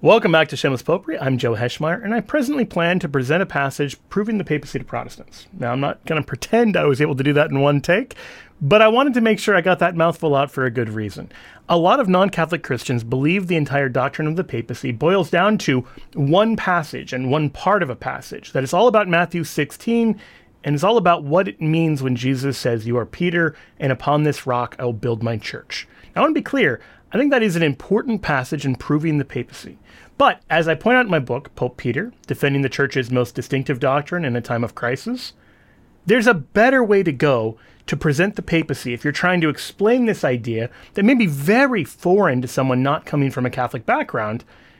Welcome back to Shameless Popery. I'm Joe Heschmeyer, and I presently plan to present a passage proving the papacy to Protestants. Now, I'm not going to pretend I was able to do that in one take, but I wanted to make sure I got that mouthful out for a good reason. A lot of non-Catholic Christians believe the entire doctrine of the papacy boils down to one passage and one part of a passage, that it's all about Matthew 16, and it's all about what it means when Jesus says, "You are Peter, and upon this rock I will build my church." Now, I want to be clear, I think that is an important passage in proving the papacy. But, as I point out in my book, Pope Peter, Defending the Church's Most Distinctive Doctrine in a Time of Crisis, there's a better way to go to present the papacy if you're trying to explain this idea that may be very foreign to someone not coming from a Catholic background,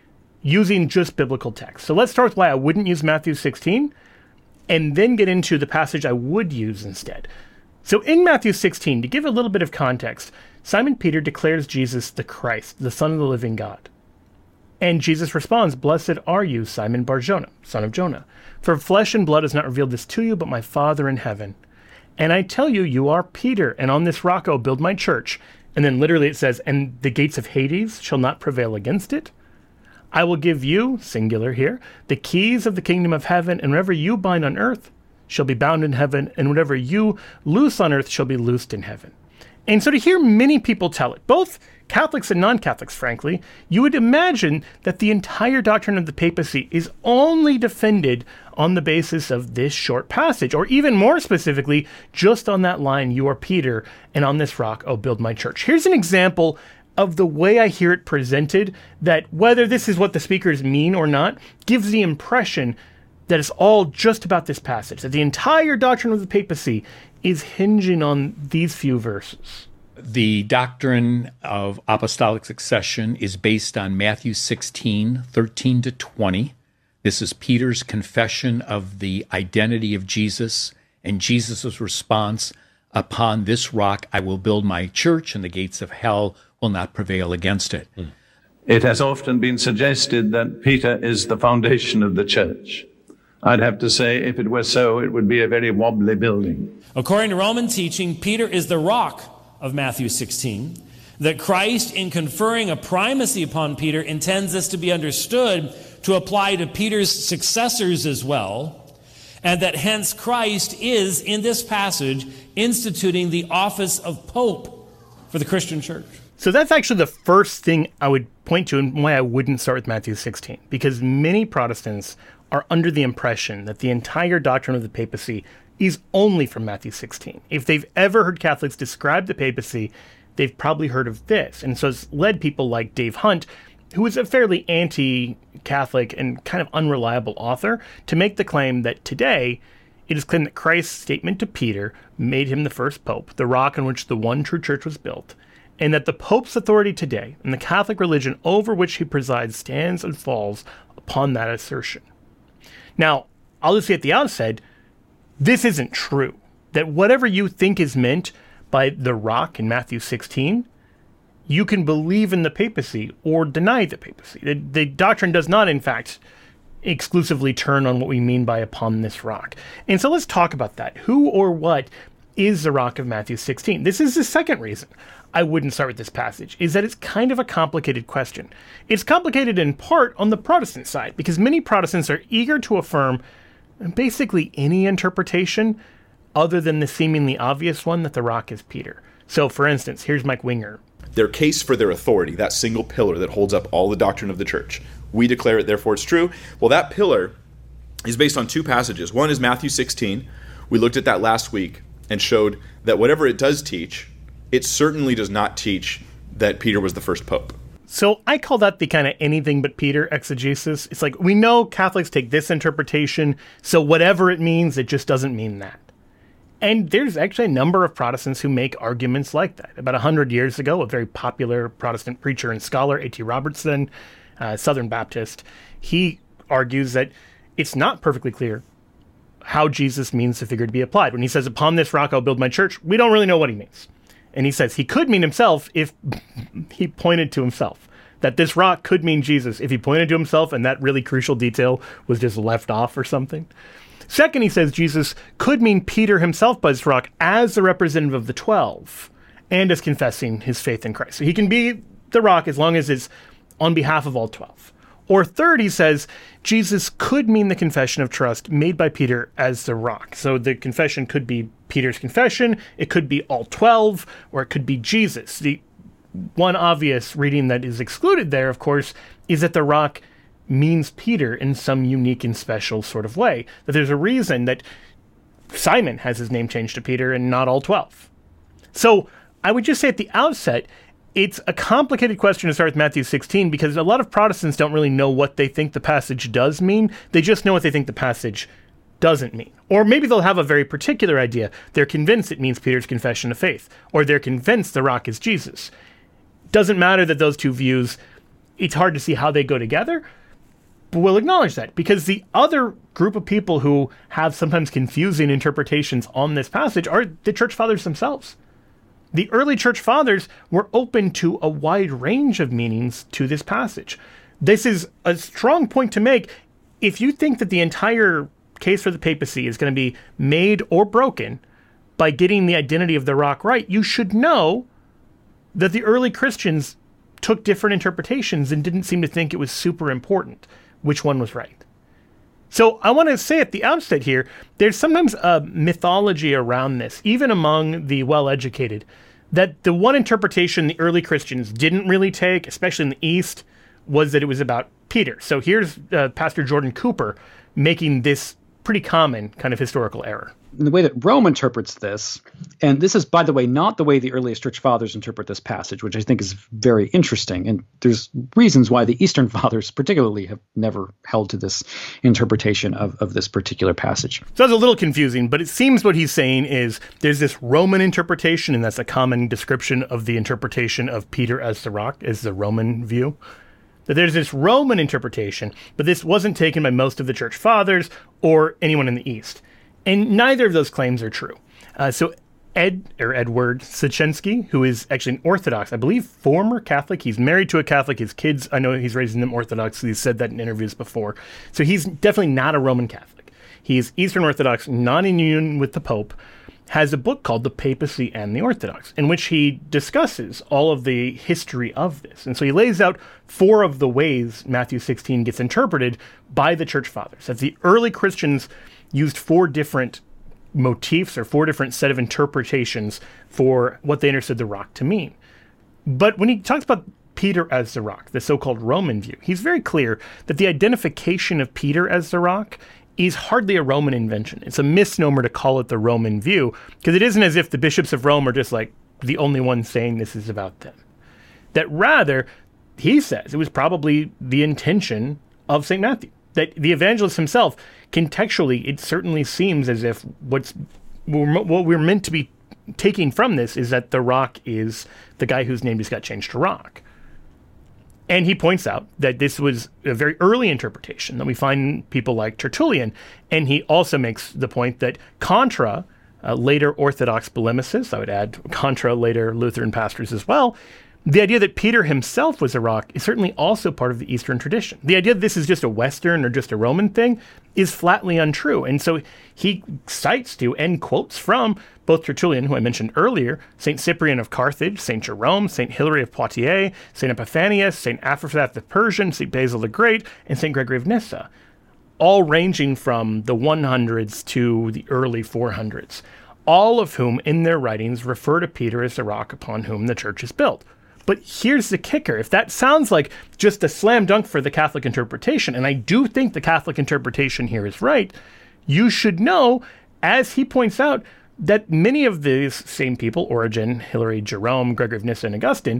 using just biblical text. So let's start with why I wouldn't use Matthew 16, and then get into the passage I would use instead. So in Matthew 16, to give a little bit of context, Simon Peter declares Jesus the Christ, the Son of the living God. And Jesus responds, "Blessed are you, Simon Bar-Jonah, son of Jonah. For flesh and blood has not revealed this to you, but my Father in heaven. And I tell you, you are Peter, and on this rock I will build my church." And then literally it says, "And the gates of Hades shall not prevail against it. I will give you," singular here, "the keys of the kingdom of heaven, and whatever you bind on earth shall be bound in heaven, and whatever you loose on earth shall be loosed in heaven." And so to hear many people tell it, both Catholics and non-Catholics, frankly, you would imagine that the entire doctrine of the papacy is only defended on the basis of this short passage, or even more specifically, just on that line, "You are Peter, and on this rock I'll build my church." Here's an example of the way I hear it presented, that whether this is what the speakers mean or not, gives the impression that it's all just about this passage, that the entire doctrine of the papacy is hinging on these few verses. The doctrine of apostolic succession is based on Matthew 16, 13 to 20. This is Peter's confession of the identity of Jesus and Jesus' response, "Upon this rock I will build my church, and the gates of hell will not prevail against it." It has often been suggested that Peter is the foundation of the church. I'd have to say, if it were so, it would be a very wobbly building. According to Roman teaching, Peter is the rock of Matthew 16, that Christ, in conferring a primacy upon Peter, intends this to be understood to apply to Peter's successors as well, and that hence Christ is, in this passage, instituting the office of Pope for the Christian church. So that's actually the first thing I would point to and why I wouldn't start with Matthew 16, because many Protestants are under the impression that the entire doctrine of the papacy is only from Matthew 16. If they've ever heard Catholics describe the papacy, they've probably heard of this. And so it's led people like Dave Hunt, who is a fairly anti-Catholic and kind of unreliable author, to make the claim that today it is claimed that Christ's statement to Peter made him the first pope, the rock on which the one true church was built, and that the Pope's authority today and the Catholic religion over which he presides stands and falls upon that assertion. Now, I'll just say at the outset, this isn't true. That whatever you think is meant by the rock in Matthew 16, you can believe in the papacy or deny the papacy. The doctrine does not, in fact, exclusively turn on what we mean by "upon this rock." And so let's talk about that. Who or what is the rock of Matthew 16? This is the second reason I wouldn't start with this passage, is that it's kind of a complicated question. It's complicated in part on the Protestant side, because many Protestants are eager to affirm basically any interpretation other than the seemingly obvious one that the rock is Peter. So, for instance, here's Mike Winger. Their case for their authority, that single pillar that holds up all the doctrine of the church. We declare it, therefore it's true. Well, that pillar is based on two passages. One is Matthew 16. We looked at that last week and showed that whatever it does teach, it certainly does not teach that Peter was the first pope. So I call that the kind of anything but Peter exegesis. It's like, we know Catholics take this interpretation, so whatever it means, it just doesn't mean that. And there's actually a number of Protestants who make arguments like that. About 100 years ago, a very popular Protestant preacher and scholar, A.T. Robertson, Southern Baptist, he argues that it's not perfectly clear how Jesus means the figure to be applied. When he says, "Upon this rock I'll build my church," we don't really know what he means. And he says he could mean himself if he pointed to himself. That this rock could mean Jesus if he pointed to himself and that really crucial detail was just left off or something. Second, he says Jesus could mean Peter himself by this rock as the representative of the 12 and as confessing his faith in Christ. So he can be the rock as long as it's on behalf of all 12. Or third, he says, Jesus could mean the confession of trust made by Peter as the rock. So the confession could be Peter's confession, it could be all 12, or it could be Jesus. The one obvious reading that is excluded there, of course, is that the rock means Peter in some unique and special sort of way. That there's a reason that Simon has his name changed to Peter and not all 12. So I would just say at the outset, it's a complicated question to start with Matthew 16 because a lot of Protestants don't really know what they think the passage does mean. They just know what they think the passage doesn't mean. Or maybe they'll have a very particular idea. They're convinced it means Peter's confession of faith, or they're convinced the rock is Jesus. Doesn't matter that those two views, it's hard to see how they go together, but we'll acknowledge that because the other group of people who have sometimes confusing interpretations on this passage are the church fathers themselves. The early church fathers were open to a wide range of meanings to this passage. This is a strong point to make. If you think that the entire case for the papacy is going to be made or broken by getting the identity of the rock right, you should know that the early Christians took different interpretations and didn't seem to think it was super important which one was right. So I want to say at the outset here, there's sometimes a mythology around this, even among the well-educated, that the one interpretation the early Christians didn't really take, especially in the East, was that it was about Peter. So here's Pastor Jordan Cooper making this pretty common kind of historical error. The way that Rome interprets this, and this is, by the way, not the way the earliest church fathers interpret this passage, which I think is very interesting. And there's reasons why the Eastern fathers particularly have never held to this interpretation of this particular passage. So that's a little confusing, but it seems what he's saying is there's this Roman interpretation, and that's a common description of the interpretation of Peter as the rock, as the Roman view. That there's this Roman interpretation, but this wasn't taken by most of the church fathers or anyone in the East. And neither of those claims are true. So Edward Syczenski, who is actually an Orthodox, I believe, former Catholic. He's married to a Catholic. His kids, I know he's raising them Orthodox. He's said that in interviews before. So he's definitely not a Roman Catholic. He's Eastern Orthodox, not in union with the Pope, has a book called The Papacy and the Orthodox, in which he discusses all of the history of this. And so he lays out 4 of the ways Matthew 16 gets interpreted by the church fathers. That the early Christians used 4 different motifs or 4 different set of interpretations for what they understood the rock to mean. But when he talks about Peter as the rock, the so-called Roman view, he's very clear that the identification of Peter as the rock is hardly a Roman invention. It's a misnomer to call it the Roman view, because it isn't as if the bishops of Rome are just like the only ones saying this is about them. That rather, he says, it was probably the intention of St. Matthew. That the evangelist himself, contextually, it certainly seems as if what we're meant to be taking from this is that the rock is the guy whose name just got changed to rock. And he points out that this was a very early interpretation that we find people like Tertullian. And he also makes the point that contra later Orthodox polemicists, I would add contra later Lutheran pastors as well, the idea that Peter himself was a rock is certainly also part of the Eastern tradition. The idea that this is just a Western or just a Roman thing is flatly untrue. And so he cites to and quotes from both Tertullian, who I mentioned earlier, St. Cyprian of Carthage, St. Jerome, St. Hilary of Poitiers, St. Epiphanius, St. Aphrosaph the Persian, St. Basil the Great, and St. Gregory of Nyssa, all ranging from the 100s to the early 400s, all of whom in their writings refer to Peter as the rock upon whom the church is built. But here's the kicker. If that sounds like just a slam dunk for the Catholic interpretation, and I do think the Catholic interpretation here is right, you should know, as he points out, that many of these same people, Origen, Hilary, Jerome, Gregory of Nyssa, and Augustine,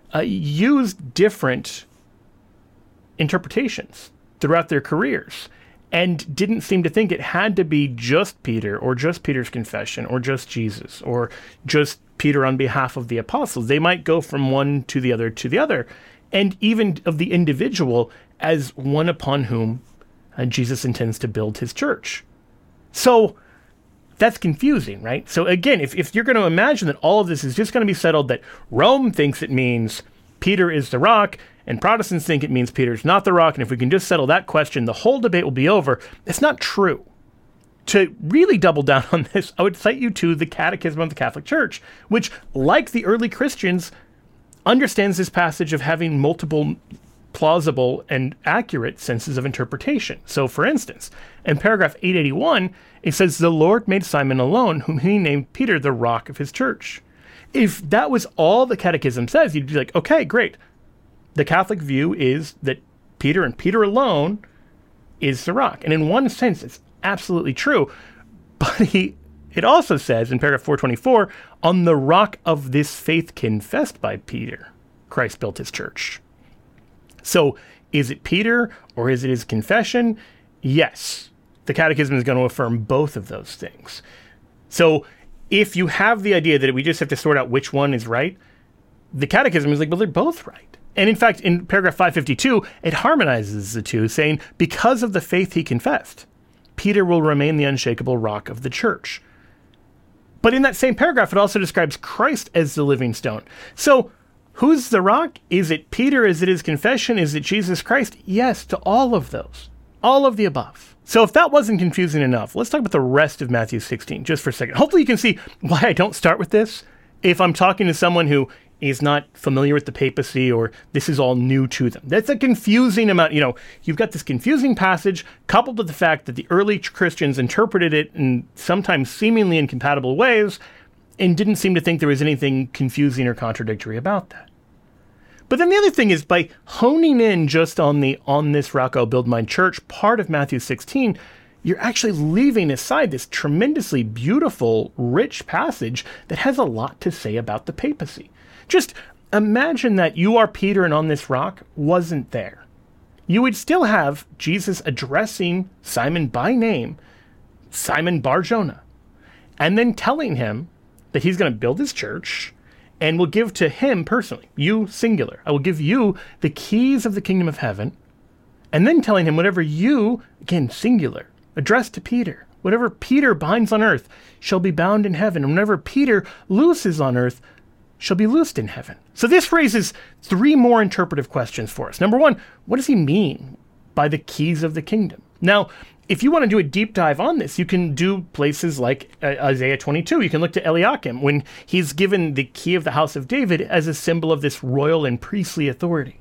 used different interpretations throughout their careers and didn't seem to think it had to be just Peter or just Peter's confession or just Jesus or just Peter on behalf of the apostles. They might go from one to the other, and even of the individual as one upon whom Jesus intends to build his church. So that's confusing, right? So again, if you're going to imagine that all of this is just going to be settled that Rome thinks it means Peter is the rock, and Protestants think it means Peter's not the rock, and if we can just settle that question, the whole debate will be over. It's not true. To really double down on this, I would cite you to the Catechism of the Catholic Church, which, like the early Christians, understands this passage of having multiple plausible and accurate senses of interpretation. So, for instance, in paragraph 881, it says, "The Lord made Simon alone, whom he named Peter, the rock of his church." If that was all the Catechism says, you'd be like, okay, great. The Catholic view is that Peter and Peter alone is the rock. And in one sense, it's absolutely true. But it also says in paragraph 424, "On the rock of this faith confessed by Peter, Christ built his church." So is it Peter or is it his confession? Yes. The Catechism is going to affirm both of those things. So if you have the idea that we just have to sort out which one is right, the Catechism is like, well, they're both right. And in fact, in paragraph 552, it harmonizes the two, saying, because of the faith he confessed, Peter will remain the unshakable rock of the church. But in that same paragraph, it also describes Christ as the living stone. So who's the rock? Is it Peter? Is it his confession? Is it Jesus Christ? Yes, to all of those. All of the above. So if that wasn't confusing enough, let's talk about the rest of Matthew 16 just for a second. Hopefully you can see why I don't start with this. If I'm talking to someone who is not familiar with the papacy or this is all new to them. That's a confusing amount. You've got this confusing passage coupled with the fact that the early Christians interpreted it in sometimes seemingly incompatible ways and didn't seem to think there was anything confusing or contradictory about that. But then the other thing is, by honing in just on the "on this rock I'll build my church" part of Matthew 16, you're actually leaving aside this tremendously beautiful, rich passage that has a lot to say about the papacy. Just imagine that "you are Peter and on this rock" wasn't there. You would still have Jesus addressing Simon by name, Simon Bar-Jonah, and then telling him that he's going to build his church and will give to him personally, you singular, I will give you the keys of the kingdom of heaven, and then telling him whatever you, again singular, addressed to Peter, whatever Peter binds on earth shall be bound in heaven, and whatever Peter looses on earth shall be loosed in heaven. So this raises three more interpretive questions for us. Number one, what does he mean by the keys of the kingdom? Now, if you want to do a deep dive on this, you can do places like Isaiah 22. You can look to Eliakim when he's given the key of the house of David as a symbol of this royal and priestly authority.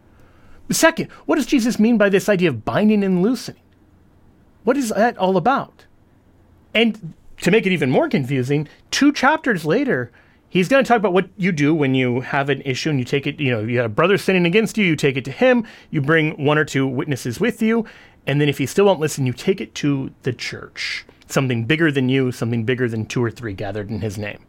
Second, what does Jesus mean by this idea of binding and loosening? What is that all about? And to make it even more confusing, 2 chapters later, he's going to talk about what you do when you have an issue and you take it, you have a brother sinning against you, you take it to him, you bring 1 or 2 witnesses with you, and then if he still won't listen, you take it to the church. Something bigger than you, something bigger than 2 or 3 gathered in his name.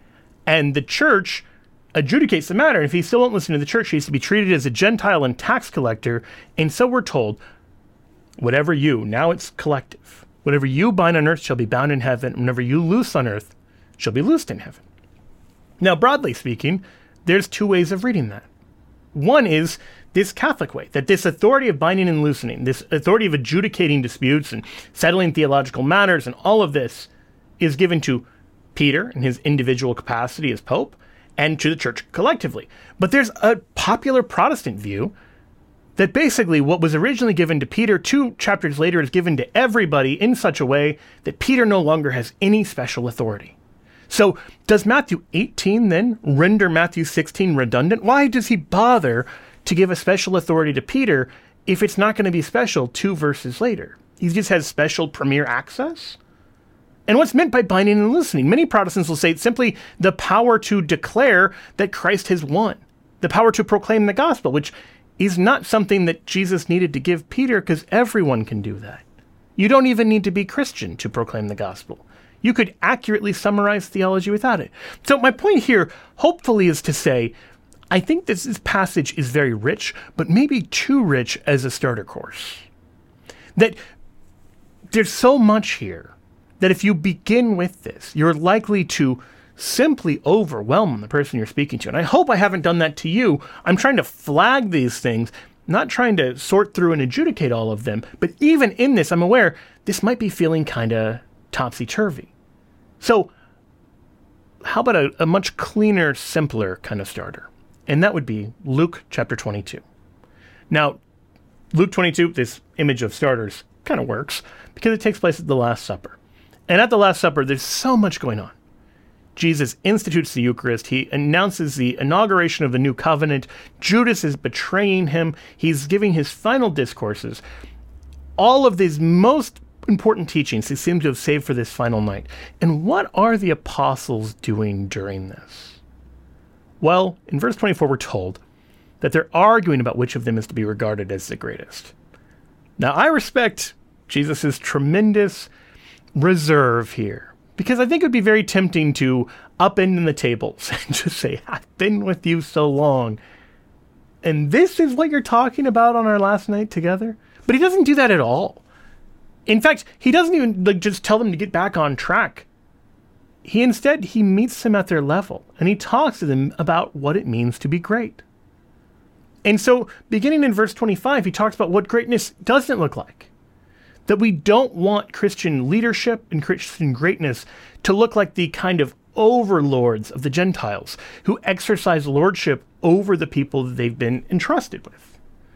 And the church adjudicates the matter. And if he still won't listen to the church, he is to be treated as a Gentile and tax collector. And so we're told, whatever you, now it's collective, whatever you bind on earth shall be bound in heaven, and whatever you loose on earth shall be loosed in heaven. Now, broadly speaking, there's 2 ways of reading that. One is this Catholic way, that this authority of binding and loosening, this authority of adjudicating disputes and settling theological matters and all of this is given to Peter in his individual capacity as Pope and to the church collectively. But there's a popular Protestant view that basically what was originally given to Peter 2 chapters later is given to everybody in such a way that Peter no longer has any special authority. So does Matthew 18 then render Matthew 16 redundant? Why does he bother to give a special authority to Peter if it's not going to be special 2 verses later? He just has special premier access? And what's meant by binding and loosening? Many Protestants will say it's simply the power to declare that Christ has won, the power to proclaim the gospel, which is not something that Jesus needed to give Peter because everyone can do that. You don't even need to be Christian to proclaim the gospel. You could accurately summarize theology without it. So my point here, hopefully, is to say, I think this passage is very rich, but maybe too rich as a starter course. That there's so much here that if you begin with this, you're likely to simply overwhelm the person you're speaking to. And I hope I haven't done that to you. I'm trying to flag these things, not trying to sort through and adjudicate all of them. But even in this, I'm aware this might be feeling kind of topsy-turvy. So how about a much cleaner, simpler kind of starter? And that would be Luke chapter 22. Now, Luke 22, this image of starters, kind of works because it takes place at the Last Supper. And at the Last Supper, there's so much going on. Jesus institutes the Eucharist. He announces the inauguration of the new covenant. Judas is betraying him. He's giving his final discourses. All of these most important teachings he seems to have saved for this final night. And what are the apostles doing during this? Well, in verse 24, we're told that they're arguing about which of them is to be regarded as the greatest. Now, I respect Jesus' tremendous reserve here, because I think it would be very tempting to upend the tables and just say, I've been with you so long, and this is what you're talking about on our last night together? But he doesn't do that at all. In fact, he doesn't even just tell them to get back on track. He meets them at their level, and he talks to them about what it means to be great. And so, beginning in verse 25, he talks about what greatness doesn't look like. That we don't want Christian leadership and Christian greatness to look like the kind of overlords of the Gentiles who exercise lordship over the people that they've been entrusted with.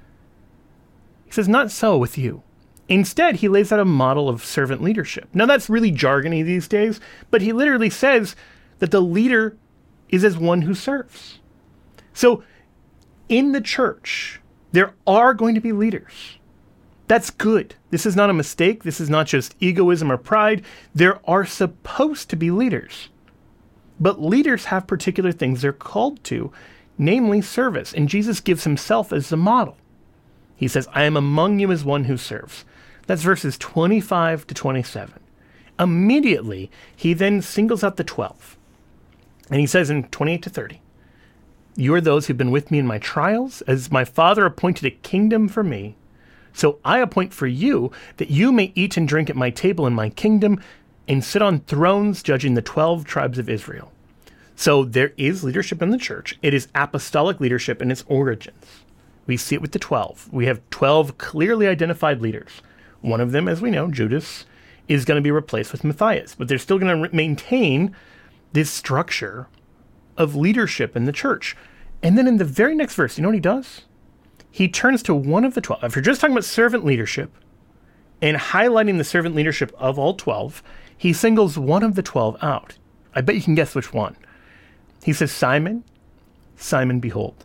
He says, not so with you. Instead, he lays out a model of servant leadership. Now, that's really jargony these days, but he literally says that the leader is as one who serves. So, in the church, there are going to be leaders. That's good. This is not a mistake. This is not just egoism or pride. There are supposed to be leaders. But leaders have particular things they're called to, namely service. And Jesus gives himself as the model. He says, I am among you as one who serves. That's verses 25 to 27. Immediately, he then singles out the 12. And he says in 28 to 30, you are those who've been with me in my trials, as my Father appointed a kingdom for me. So I appoint for you that you may eat and drink at my table in my kingdom and sit on thrones judging the 12 tribes of Israel. So there is leadership in the church. It is apostolic leadership in its origins. We see it with the 12. We have 12 clearly identified leaders. One of them, as we know, Judas, is going to be replaced with Matthias. But they're still going to maintain this structure of leadership in the church. And then in the very next verse, you know what he does? He turns to one of the 12. If you're just talking about servant leadership and highlighting the servant leadership of all 12, he singles one of the 12 out. I bet you can guess which one. He says, Simon, Simon, behold,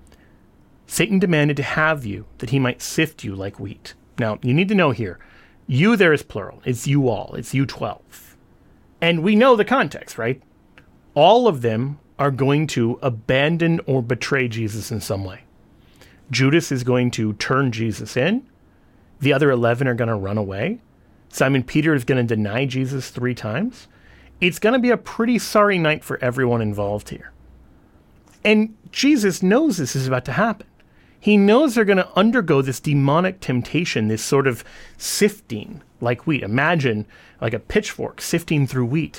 Satan demanded to have you that he might sift you like wheat. Now, you need to know here, you there is plural. It's you all. It's you 12. And we know the context, right? All of them are going to abandon or betray Jesus in some way. Judas is going to turn Jesus in. The other 11 are going to run away. Simon Peter is going to deny Jesus 3 times. It's going to be a pretty sorry night for everyone involved here. And Jesus knows this is about to happen. He knows they're going to undergo this demonic temptation, this sort of sifting like wheat. Imagine like a pitchfork sifting through wheat.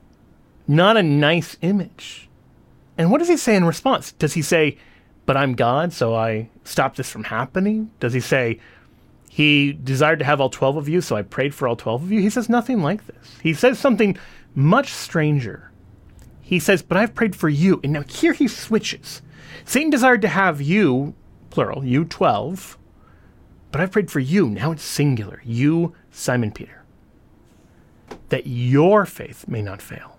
Not a nice image. And what does he say in response? Does he say, but I'm God, so I stopped this from happening? Does he say, he desired to have all 12 of you, so I prayed for all 12 of you? He says nothing like this. He says something much stranger. He says, but I've prayed for you. And now here he switches. Satan desired to have you, plural, you 12, but I've prayed for you. Now it's singular. You, Simon Peter, that your faith may not fail.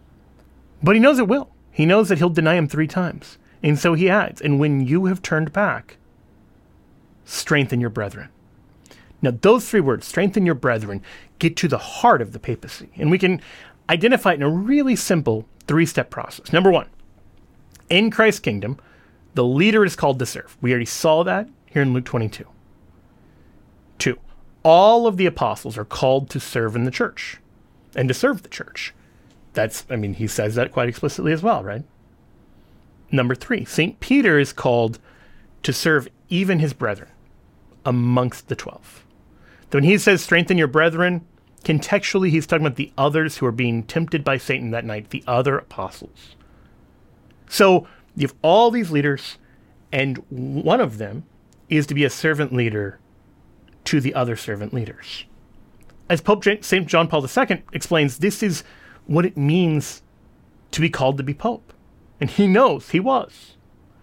But he knows it will. He knows that he'll deny him 3 times. And so he adds, and when you have turned back, strengthen your brethren. Now, those 3 words, strengthen your brethren, get to the heart of the papacy. And we can identify it in a really simple 3-step process. Number 1, in Christ's kingdom, the leader is called to serve. We already saw that here in Luke 22. 2, all of the apostles are called to serve in the church and to serve the church. He says that quite explicitly as well, right? Number 3, St. Peter is called to serve even his brethren amongst the 12. When he says strengthen your brethren, contextually he's talking about the others who are being tempted by Satan that night, the other apostles. So you have all these leaders, and one of them is to be a servant leader to the other servant leaders. As Pope St. John Paul II explains, this is what it means to be called to be Pope. And he knows he was.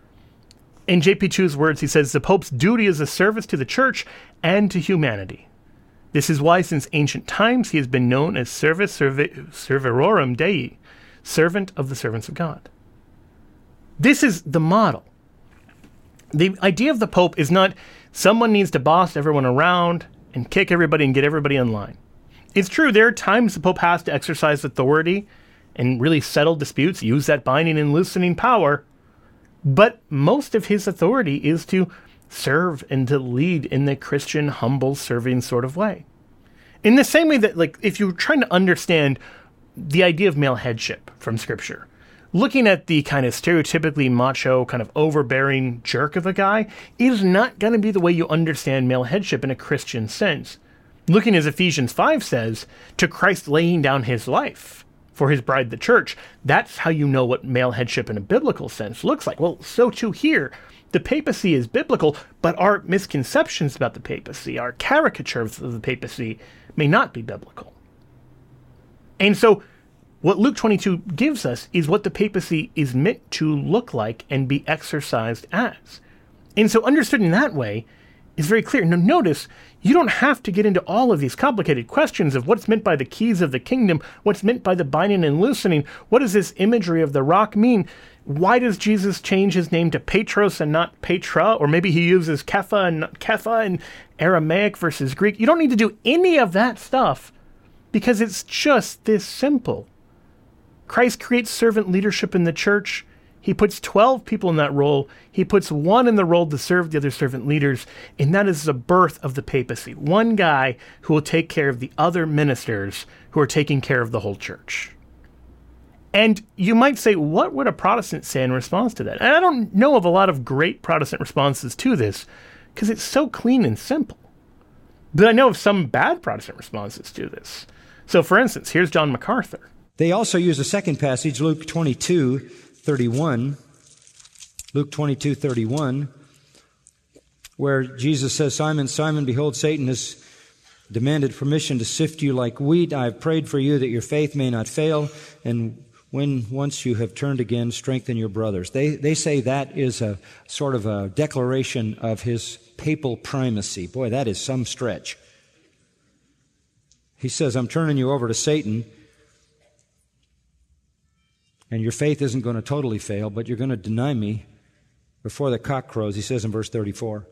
In JP2's words, he says, the Pope's duty is a service to the church and to humanity. This is why since ancient times he has been known as Servus Servarorum Dei, servant of the servants of God. This is the model. The idea of the Pope is not someone needs to boss everyone around and kick everybody and get everybody in line. It's true, there are times the Pope has to exercise authority and really settle disputes, use that binding and loosening power, but most of his authority is to serve and to lead in the Christian, humble, serving sort of way. In the same way that, like, if you're trying to understand the idea of male headship from Scripture, looking at the kind of stereotypically macho, kind of overbearing jerk of a guy is not going to be the way you understand male headship in a Christian sense. Looking as Ephesians 5 says, to Christ laying down his life for his bride, the church, that's how you know what male headship in a biblical sense looks like. Well, so too here. The papacy is biblical, but our misconceptions about the papacy, our caricatures of the papacy, may not be biblical. And so what Luke 22 gives us is what the papacy is meant to look like and be exercised as. And so understood in that way is very clear. Now notice, you don't have to get into all of these complicated questions of what's meant by the keys of the kingdom, what's meant by the binding and loosening, what does this imagery of the rock mean? Why does Jesus change his name to Petros and not Petra? Or maybe he uses Kepha and not Kepha in Aramaic versus Greek. You don't need to do any of that stuff because it's just this simple. Christ creates servant leadership in the church. He puts 12 people in that role. He puts one in the role to serve the other servant leaders, and that is the birth of the papacy. One guy who will take care of the other ministers who are taking care of the whole church. And you might say, what would a Protestant say in response to that? And I don't know of a lot of great Protestant responses to this, because it's so clean and simple. But I know of some bad Protestant responses to this. So, for instance, here's John MacArthur. They also use a second passage, Luke 22:31. Luke 22:31, where Jesus says, Simon, Simon, behold, Satan has demanded permission to sift you like wheat. I have prayed for you that your faith may not fail, and when once you have turned again, strengthen your brothers. They say that is a sort of a declaration of his papal primacy. Boy, that is some stretch. He says, I'm turning you over to Satan, and your faith isn't going to totally fail, but you're going to deny me before the cock crows, he says in verse 34.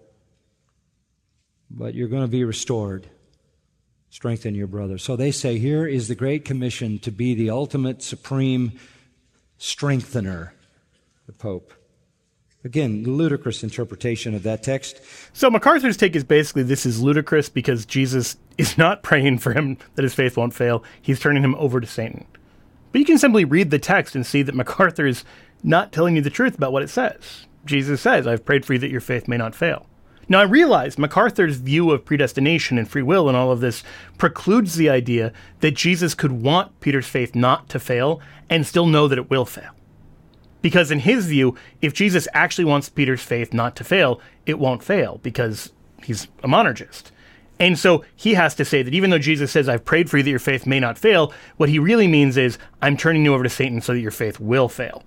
But you're going to be restored. Strengthen your brother. So they say here is the Great Commission to be the ultimate supreme strengthener, the Pope. Again, ludicrous interpretation of that text. So MacArthur's take is basically this is ludicrous because Jesus is not praying for him that his faith won't fail. He's turning him over to Satan. But you can simply read the text and see that MacArthur is not telling you the truth about what it says. Jesus says, I've prayed for you that your faith may not fail. Now, I realize MacArthur's view of predestination and free will and all of this precludes the idea that Jesus could want Peter's faith not to fail and still know that it will fail. Because in his view, if Jesus actually wants Peter's faith not to fail, it won't fail because he's a monergist. And so he has to say that even though Jesus says, I've prayed for you that your faith may not fail, what he really means is, I'm turning you over to Satan so that your faith will fail.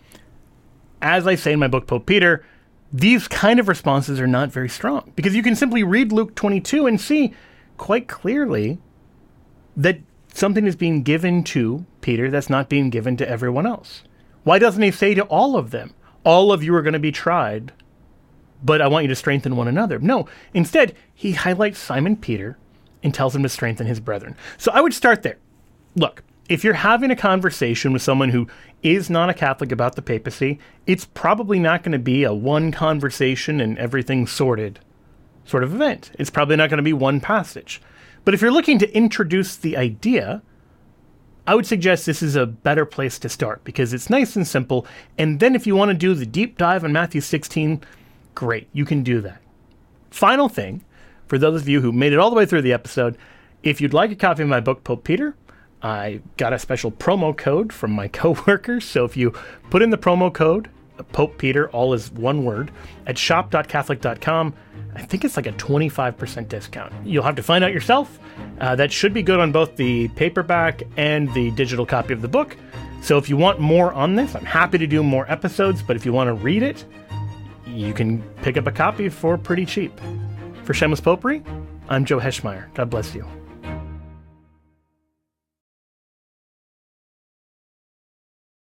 As I say in my book, Pope Peter, these kind of responses are not very strong because you can simply read Luke 22 and see quite clearly that something is being given to Peter that's not being given to everyone else. Why doesn't he say to all of them, all of you are going to be tried, but I want you to strengthen one another? No, instead, he highlights Simon Peter and tells him to strengthen his brethren. So I would start there. Look, if you're having a conversation with someone who is not a Catholic about the papacy, it's probably not going to be a one conversation and everything sorted sort of event. It's probably not going to be one passage. But if you're looking to introduce the idea, I would suggest this is a better place to start because it's nice and simple. And then if you want to do the deep dive on Matthew 16, great, you can do that. Final thing, for those of you who made it all the way through the episode, if you'd like a copy of my book, Pope Peter, I got a special promo code from my coworkers. So if you put in the promo code, Pope Peter, all is one word, at shop.catholic.com, I think it's like a 25% discount. You'll have to find out yourself. That should be good on both the paperback and the digital copy of the book. So if you want more on this, I'm happy to do more episodes, but if you want to read it, you can pick up a copy for pretty cheap. For Shameless Popery, I'm Joe Heschmeyer. God bless you.